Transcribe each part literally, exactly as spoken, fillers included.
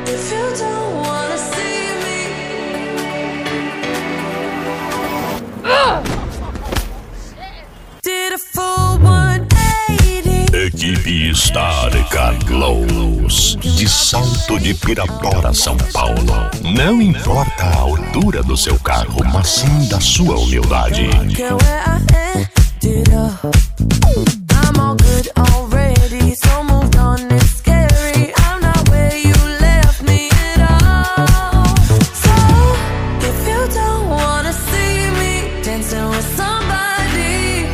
If you don't wanna see me. Did a full one eighty. Equipe Star Carlos, de Salto de Pirapora, São Paulo. Não importa a altura do seu carro, mas sim da sua humildade. I'm all good already, so moved on, it's scary. I'm not where you left me at all. So, if you don't wanna see me dancing with somebody.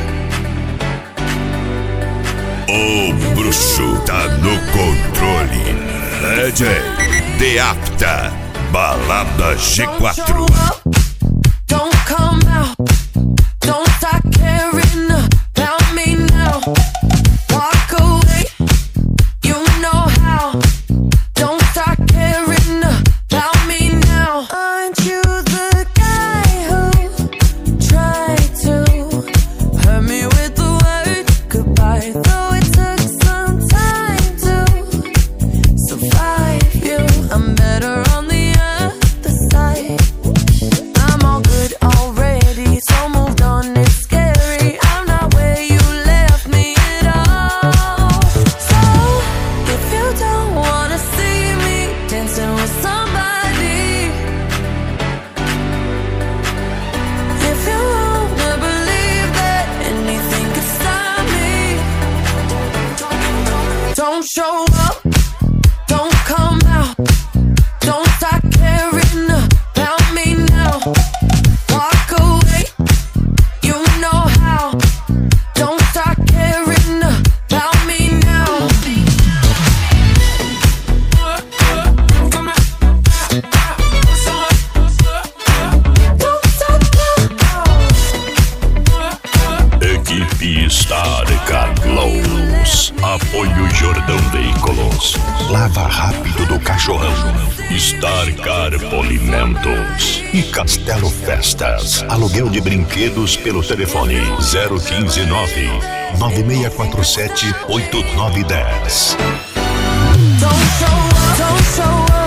O bruxo tá no controle. D J De Apta, Balada G quatro. Don't come out, don't start caring about me now. Walk away, you know how. Don't start caring about me now. Aren't you the guy who tried to hurt me with the word goodbye? Though it took some time to survive you, I'm better on the other side. I'm all good already, so moved on, it's scary. I'm not where you left me at all. So, if you don't wanna see me dancing with somebody, if you wanna believe that anything could stop me, don't show up, don't come out, don't start caring about me now. Walk away, you know how. Don't start caring about me now. Don't stop now. Equipe Star Carlos. Apoio Jordão Veículos. Lava Rápido do Cachorrão. Star Car Polimentos. E Castelo Festas. Aluguel de brinquedos pelo telefone zero um cinco nove, nove seis quatro sete, oito nove um zero. Don't show up, don't show up.